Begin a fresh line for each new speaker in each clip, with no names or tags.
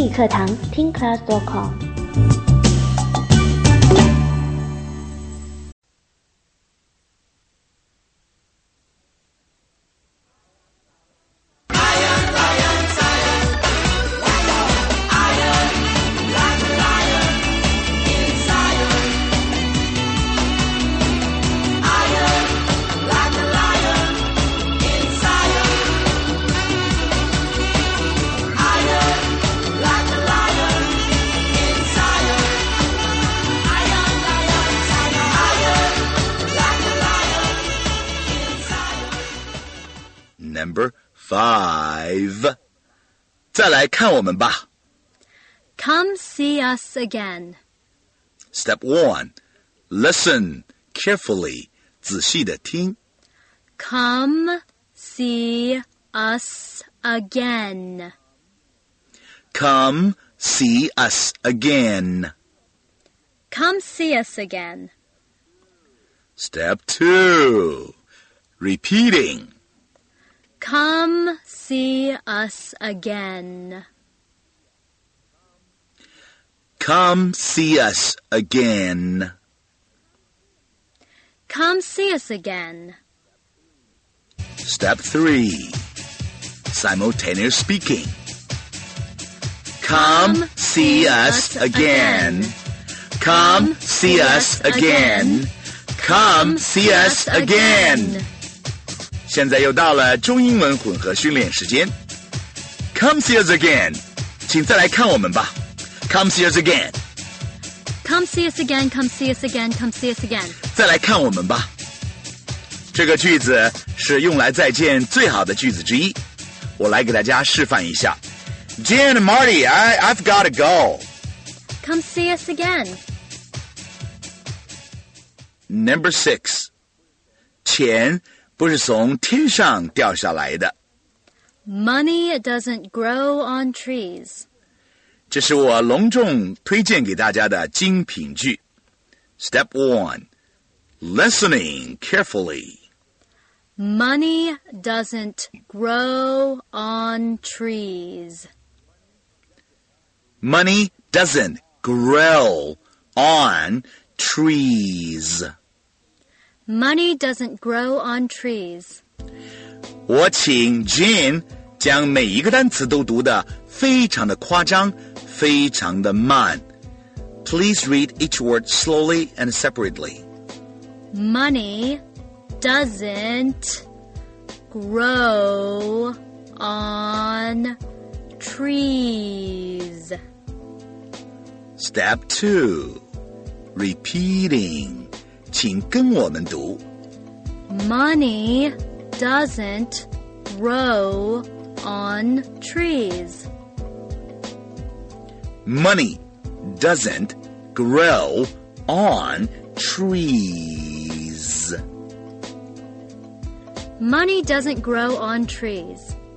英语课堂听 class.com。
Number 5. 再来看我们吧。
Come see us again.
Step 1. Listen carefully. 仔细的听。
Come see us again.
Come see us again.
Come see us again.
Step 2. Repeating.
Come see us again.
Come see us again.
Come see us again.
Step 3. Simultaneous speaking. Come see us again. Come see us again. Come see us again. 现在又到了中英文混合训练时间。Come see us again. 请再来看我们吧。Come see us again.
Come see us again, come see us again, come see us again.
再来看我们吧。这个句子是用来再见最好的句子之一。我来给大家示范一下。Jan and Marty, I've got to go.
Come see us again.
Number 6. 钱不是从天上掉下来的。
Money doesn't grow on trees.
这是我隆重推荐给大家的精品句。Step 1. Listening carefully.
Money doesn't grow on trees.
Money doesn't grow on trees.
Money doesn't grow on trees.
我请 Jane 将每一个单词都读得非常的夸张，非常的慢。Please read each word slowly and separately.
Money doesn't grow on trees.
Step 2. Repeating. 请跟我们读。
Money doesn't grow on trees.
Money doesn't grow on trees.
Money doesn't grow on trees.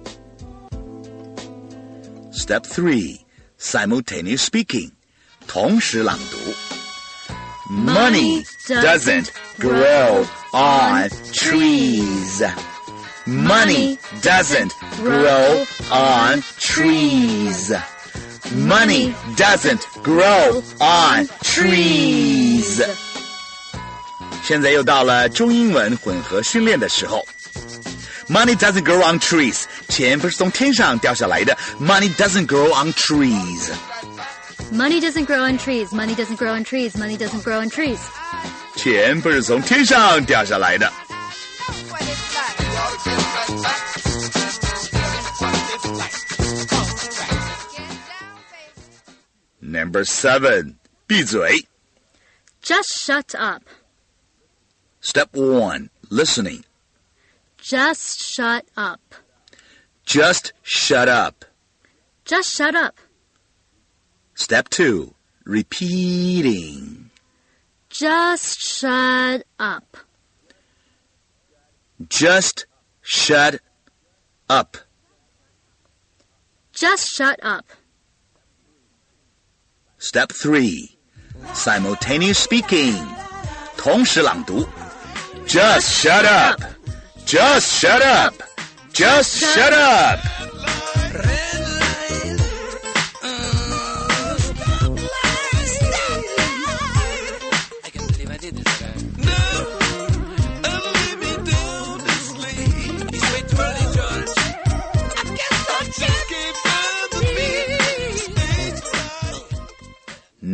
Step 3. Simultaneous speaking. 同时朗读。Money doesn't grow on trees. Money doesn't grow on trees. Money doesn't grow on trees. 现在又到了中英文混合训练的时候。Money doesn't grow on trees. 钱不是从天上掉下来的。Money doesn't grow on trees.
Money doesn't grow on trees. Money doesn't grow on trees. Money doesn't grow on trees.
钱不是从天上掉下来的。Number 7. 闭嘴。
Just shut up.
Step 1. Listening.
Just shut up.
Just shut up.
Just shut up.
Step 2. Repeating.
Just shut up.
Just shut up.
Just shut up.
Step 3. Simultaneous speaking. 同时朗读。Just shut up. Just shut up. Just shut up.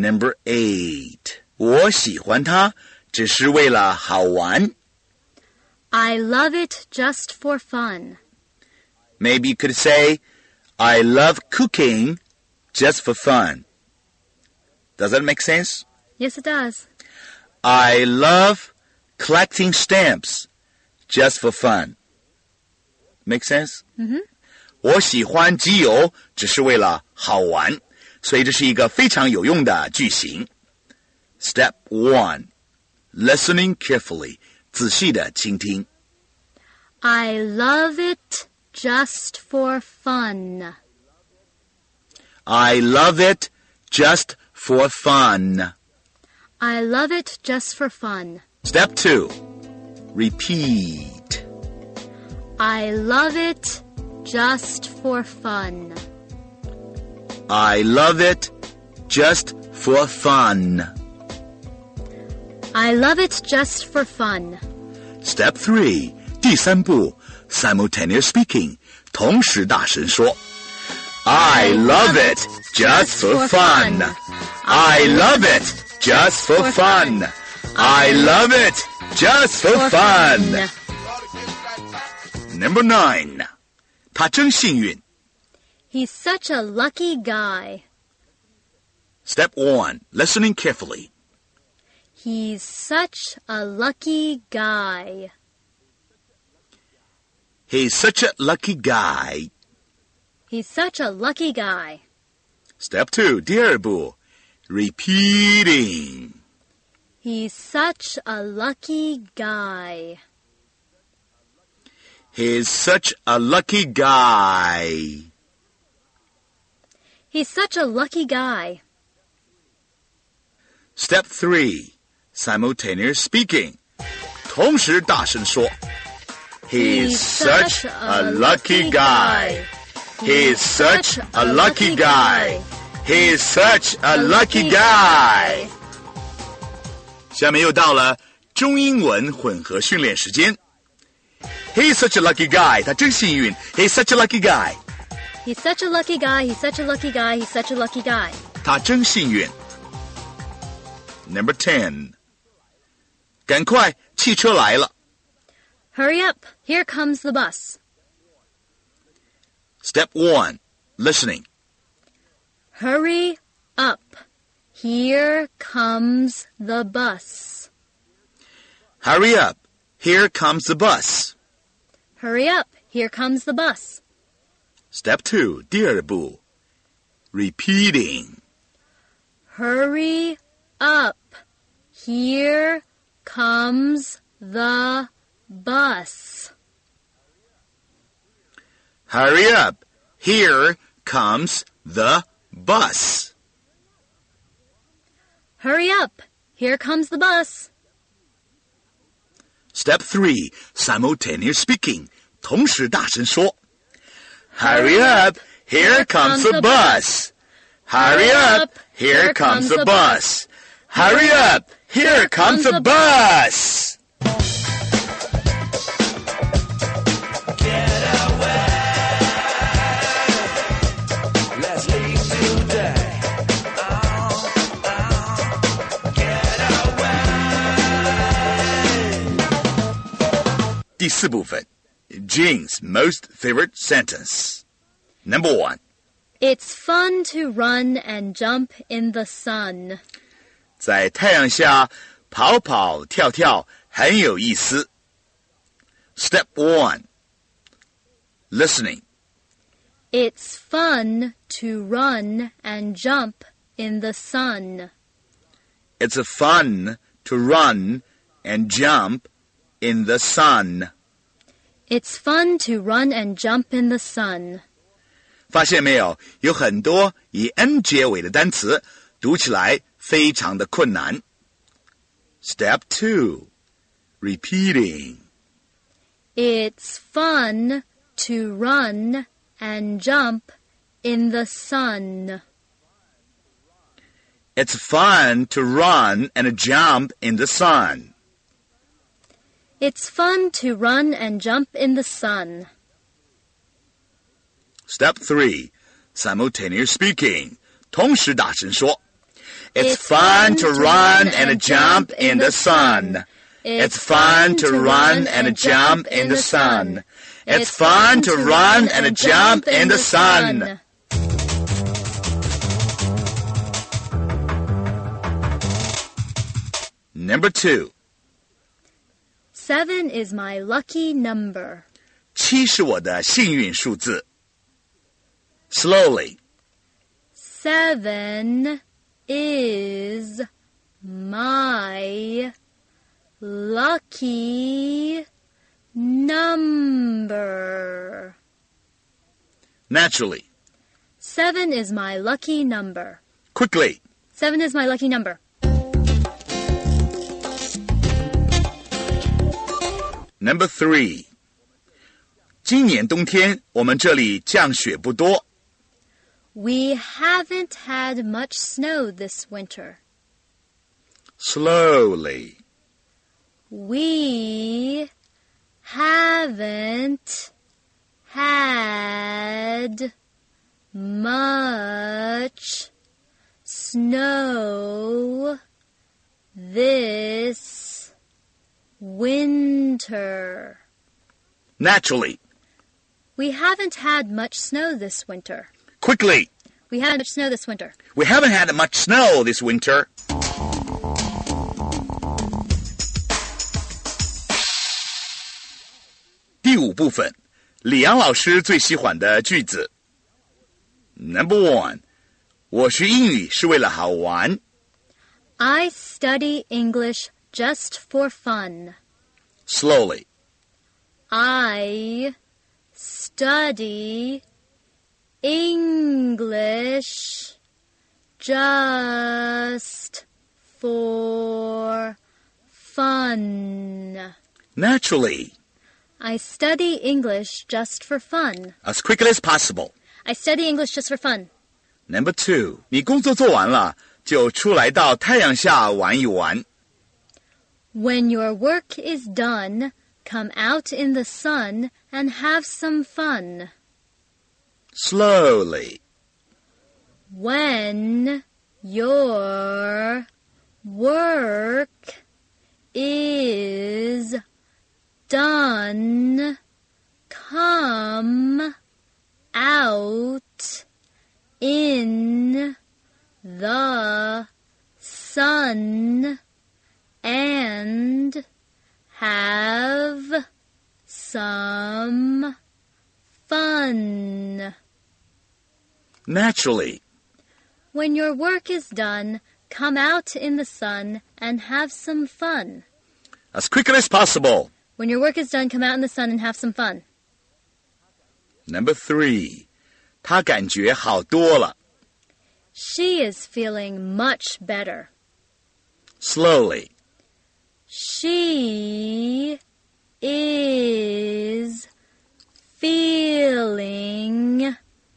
Number 8. 我喜欢它只是为了好玩。
I love it just for fun.
Maybe you could say, I love cooking just for fun. Does that make sense?
Yes, it does.
I love collecting stamps just for fun. Make sense?
Mm-hmm.
我喜欢集邮只是为了好玩，所以这是一个非常有用的句型。Step 1. Listening carefully. 仔细的倾听。
I love it just for fun.
I love it just for fun.
I love it just for fun.
Step 2. Repeat.
I love it just for fun.
I love it just for fun.
I love it just for fun.
Step 3. 第三步 Simultaneous speaking. 同时大声说。I love it just for fun. I love it just for fun. I love it just for fun. Number 9. 他真幸运。
He's such a lucky guy.
Step 1. Listening carefully.
He's such a lucky guy.
He's such a lucky guy.
He's such a lucky guy.
Step 2. 第二步 Repeating.
He's such a lucky guy.
He's such a lucky guy.
He's such a lucky guy.
Step 3. Simultaneous speaking. 同时大声说。He's such a lucky guy. He's such a lucky guy. He's such a lucky guy. 下面又到了中英文混合训练时间。He's such a lucky guy. 他真幸运。He's such a lucky guy.
He's such a lucky guy. He's such a lucky guy. He's such a lucky guy.
他真幸运。Number 10. 赶快，汽车来了。
Hurry up. Here comes the bus.
Step 1. Listening.
Hurry up. Here comes the bus.
Hurry up. Here comes the bus.
Hurry up. Here comes the bus.
Step 2. 第二步 Repeating.
Hurry up. Here comes the bus.
Hurry up. Here comes the bus.
Hurry up. Here comes the bus.
Step 3. Simultaneous speaking. 同时大声说。Hurry up. Here comes the bus. Hurry up. Here comes the bus. Hurry up. Here comes the bus.
Let's leave today. Get away.
第四部分 Jane's most favorite sentence. Number 1.
It's fun to run and jump in the sun.
在太阳下跑跑跳跳很有意思。Step 1. Listening.
It's fun to run and jump in the sun.
It's fun to run and jump in the sun.
It's fun to run and jump in the sun.
发现没有，有很多以 n 结尾的单词读起来非常的困难。Step 2. Repeating.
It's fun to run and jump in the sun.
It's fun to run and jump in the sun.
It's fun to run and jump in the sun.
Step 3. Simultaneous speaking. 同时大声说。 It's fun to run and jump in the sun. It's fun to run and jump in the sun. It's fun to run and jump in the sun. Number 2.
7 is my lucky number.
7是我的幸运数字。Slowly.
7 is my lucky number.
Naturally.
7 is my lucky number.
Quickly.
7 is my lucky number.
Number 3. 今年冬天我们这里降雪不多。
We haven't had much snow this winter.
Slowly.
We haven't had much snow this winter.
Naturally.
We haven't had much snow this winter.
Quickly.
We haven't had much snow this winter.
We haven't had much snow this winter.第5部分，李阳老师最喜欢的句子。Number 1. 我学英语是为了好玩。
I study English just for fun.
Slowly.
I study English just for fun.
Naturally.
I study English just for fun.
As quickly as possible.
I study English just for fun.
Number 2. 你工作做完了，就出来到太阳下玩一玩。
When your work is done, come out in the sun and have some fun.
Slowly.
When your work is done, come out in the sun and have some fun.
Naturally.
When your work is done, come out in the sun and have some fun.
As quickly as possible.
When your work is done, come out in the sun and have some fun.
Number 3. 她感觉好多了。
She is feeling much better.
Slowly.
She is feeling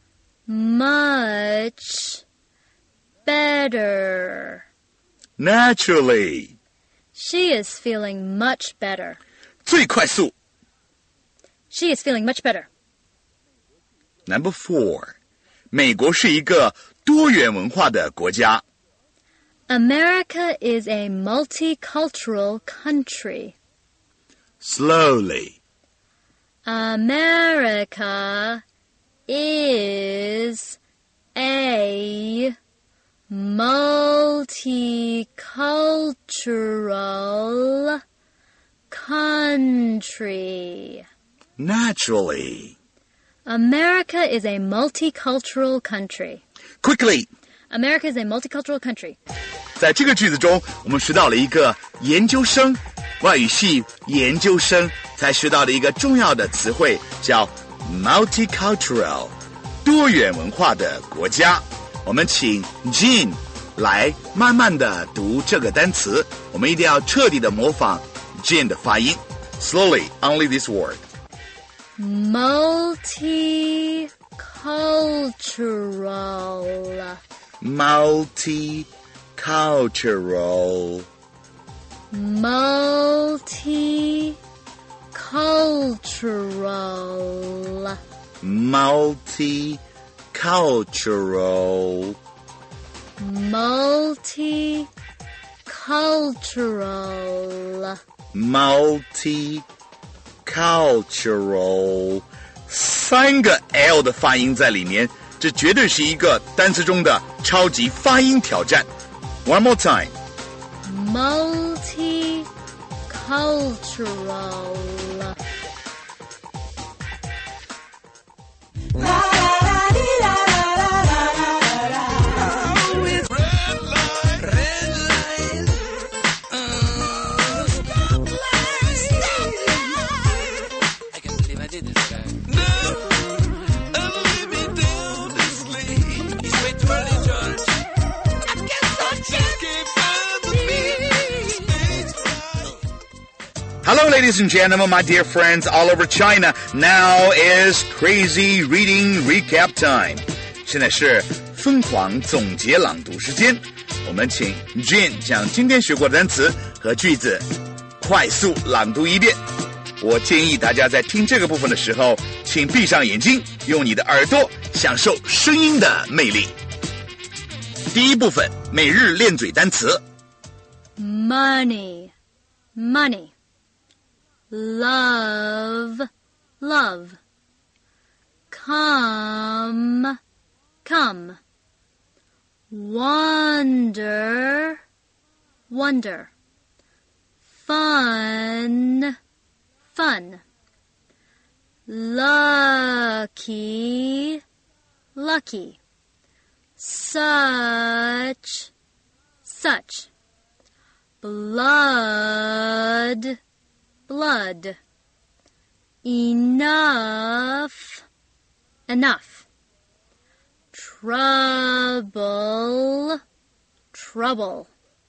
much better.
Naturally.
She is feeling much better.
最快速。
She is feeling much better.
Number 4. 美国是一个多元文化的国家。
America is a multicultural country.
Slowly.
America is a multicultural country.
Naturally.
America is a multicultural country.
Quickly.
America is a multicultural country.
在这个句子中，我们学到了一个研究生，外语系研究生才学到的一个重要的词汇，叫 multicultural， 多元文化的国家。我们请 Jean 来慢慢的读这个单词，我们一定要彻底的模仿 Jean 的发音。Slowly, only this word.
Multicultural.
Multicultural.
Multicultural.
Multicultural.
multicultural,
multicultural， 3个 L 的发音在里面，这绝对是一个单词中的超级发音挑战。One more time.
multicultural.
Hello, ladies and gentlemen, my dear friends all over China. Now is crazy reading recap time. 现在是疯狂总结朗读时间。我们请 Jane 将今天学过的单词和句子快速朗读一遍。我建议大家在听这个部分的时候，请闭上眼睛，用你的耳朵享受声音的魅力。第一部分，每日练嘴单词。
Money, money. Love, love. Come, come. Wonder, wonder. Fun, fun. Lucky, lucky. Such, such. Blood, blood. Enough, enough. Trouble, trouble.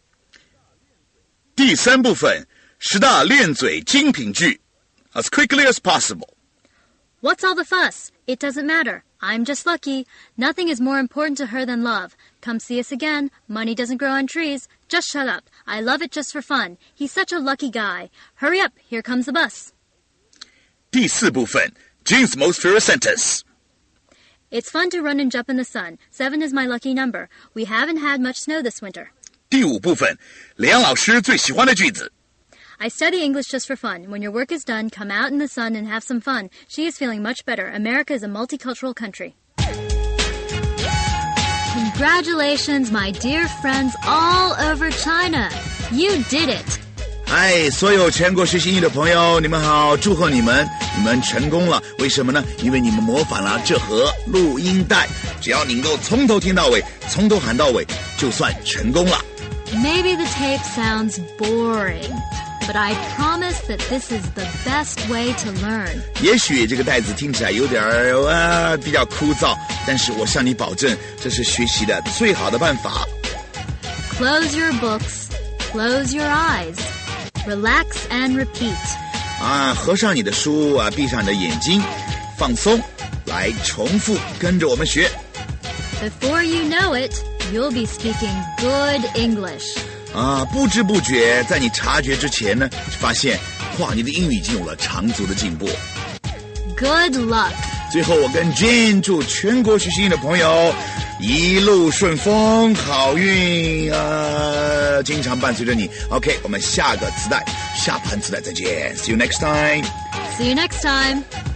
第三部分，10大练嘴精品句 ，as quickly as possible.
What's all the fuss? It doesn't matter. I'm just lucky. Nothing is more important to her than love. Come see us again. Money doesn't grow on trees. Just shut up. I love it just for fun. He's such a lucky guy. Hurry up, here comes the bus.
第四部分 ，Jane's most favorite sentence.
It's fun to run and jump in the sun. 7 is my lucky number. We haven't had much snow this winter.
第五部分，梁老师最喜欢的句子。
I study English just for fun. When your work is done, come out in the sun and have some fun. She is feeling much better. America is a multicultural country. Congratulations, my dear friends all over China. You did it.
嗨，所有全国学习英语的朋友，你们好，祝贺你们，你们成功了。为什么呢？因为你们模仿了这盒录音带，只要你能够从头听到尾，从头喊到尾，就算成功了。
Maybe the tape sounds boring, but I promise that this is the best way to learn.
也许这个带子听起来有点比较枯燥，但是我向你保证，这是学习的最好的办法。
Close your books, close your eyes, relax and repeat.
合上你的书闭上你的眼睛，放松，来重复跟着我们学。
Before you know it, you'll be speaking good English.
不知不觉，在你察觉之前呢，发现你的英语已经有了长足的进步。
Good luck.
最后，我跟 Jane 祝全国学习英语的朋友一路顺风，好运经常伴随着你。OK， 我们下盘磁带再见。See you next time.
See you next time.